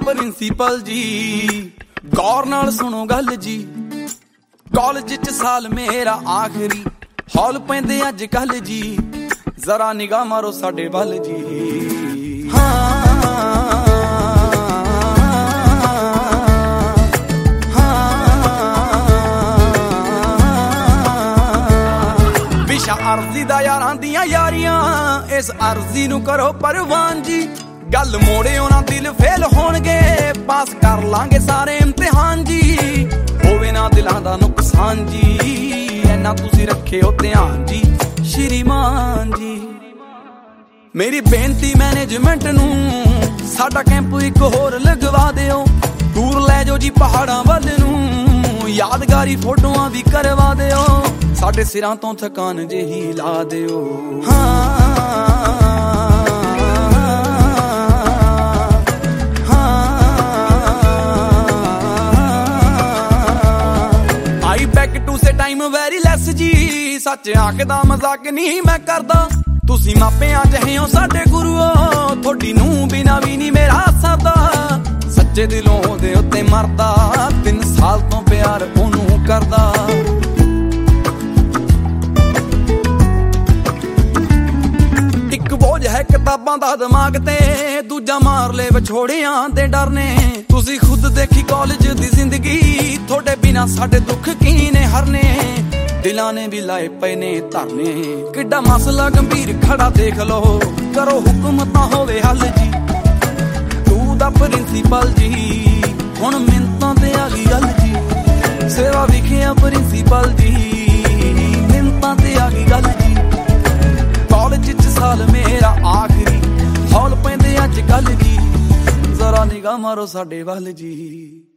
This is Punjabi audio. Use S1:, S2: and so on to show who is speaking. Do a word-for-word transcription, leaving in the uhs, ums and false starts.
S1: ਪ੍ਰਿੰਸੀਪਲ ਜੀ ਗੌਰ ਨਾਲ ਸੁਣੋ ਗੱਲ ਜੀ। ਕਾਲਜ ਚ ਸਾਲ ਮੇਰਾ ਆਖਰੀ, ਹੌਲ ਪੈਂਦੇ ਅੱਜ ਕੱਲ ਜੀ, ਜ਼ਰਾ ਨਿਗਾਹ ਮਾਰੋ ਸਾਡੇ ਵੱਲ ਜੀ। ਹਾਂ ਵਿਸ਼ਾ ਅਰਜ਼ੀ ਦਾ ਯਾਰਾਂ ਦੀਆਂ ਯਾਰੀਆਂ, ਇਸ ਅਰਜ਼ੀ ਨੂੰ ਕਰੋ ਪ੍ਰਵਾਨ ਜੀ। ਗੱਲ ਮੋੜੇ ਉਹਨਾਂ ਦਿਲ ਫੇਲ ਹੋਣਗੇ, ਪਾਸ ਕਰ ਲਾਂਗੇ ਸਾਰੇ ਇਮਤਿਹਾਨ ਜੀ। ਹੋਵੇ ਨਾ ਦਿਲਾਂ ਦਾ ਨੁਕਸਾਨ ਜੀ, ਐਨਾ ਤੁਸੀਂ ਰੱਖਿਓ ਧਿਆਨ ਜੀ ਸ਼੍ਰੀਮਾਨ ਜੀ। ਮੇਰੀ ਬੇਨਤੀ ਮੈਨੇਜਮੈਂਟ ਨੂੰ, ਸਾਡਾ ਕੈਂਪ ਇੱਕ ਹੋਰ ਲਗਵਾ ਦਿਓ। ਦੂਰ ਲੈ ਜਾਓ ਜੀ ਪਹਾੜਾਂ ਵੱਲ ਨੂੰ, ਯਾਦਗਾਰੀ ਫੋਟੋਆਂ ਵੀ ਕਰਵਾ ਦਿਓ। ਸਾਡੇ ਸਿਰਾਂ ਤੋਂ ਥਕਾਨ ਜਿਹੀ ਲਾ ਦਿਓ। ਹਾਂ ਟਾਈਮ ਵੈਰੀ ਲੈਸ ਜੀ, ਸੱਚ ਆਖਦਾ ਮਜ਼ਾਕ ਨਹੀਂ ਮੈਂ ਕਰਦਾ। ਤੁਸੀਂ ਮਾਪਿਆਂ ਜਿਹੇ ਹੋ ਸਾਡੇ ਗੁਰੂਓ, ਤੁਹਾਡੀ ਨੂੰ ਬਿਨਾ ਵੀ ਨਹੀਂ ਮੇਰਾ ਸਰਦਾ। ਸੱਚੇ ਦਿਲੋਂ ਉਹਦੇ ਉੱਤੇ ਮਰਦਾ, ਤਿੰਨ ਸਾਲ ਤੋਂ ਪਿਆਰ ਉਹਨੂੰ ਕਰਦਾ। ਇੱਕ ਬੋਝ ਹੈ ਕਿਤਾਬਾਂ ਦਾ ਦਿਮਾਗ ਤੇ, ਦੂਜਾ ਮਾਰ ਲੈ ਵਿਛੋੜਿਆਂ ਦੇ ਡਰ ਨੇ। ਤੁਸੀਂ ਖੁਦ ਦੇਖੀ ਕਾਲਜ ਦੀ ਜ਼ਿੰਦਗੀ, ਤੁਹਾਡੇ ਬਿਨਾ ਸਾਡੇ ਦੁੱਖ ਕੀ ਨੇ ਹਰਨੇ। ਦਿਲਾਂ ਨੇ ਵੀ ਲਾਏ ਪਏ ਨੇ ਧਰਨੇ, ਕਿੱਡਾ ਮਸਲਾ ਗੰਭੀਰ ਖੜਾ ਦੇਖ ਲਓ। ਕਰੋ ਹੁਕਮ ਤਾਂ ਹੋਵੇ ਹੱਲ ਜੀ। ਤੂੰ ਦਾ ਪ੍ਰਿੰਸੀਪਲ ਜੀ, ਹੁਣ ਮਿੰਤਾਂ ਤੇ ਆ ਗਈ ਗੱਲ ਜੀ। ਸੇਵਾ ਵਿਖਿਆ ਪ੍ਰਿੰਸੀਪਲ ਜੀ, ਮਿੰਤਾਂ ਤੇ ਆ ਗਈ ਗੱਲ ਜੀ। ਕਾਲਜ ਚ ਸਾਲ ਮੇਰਾ ਆਖਰੀ, ਹੌਲ ਪੈਂਦੇ ਅੱਜ ਕੱਲ ਜੀ, ਜ਼ਰਾ ਨਿਗਾਹ ਮਾਰੋ ਸਾਡੇ ਵੱਲ ਜੀ।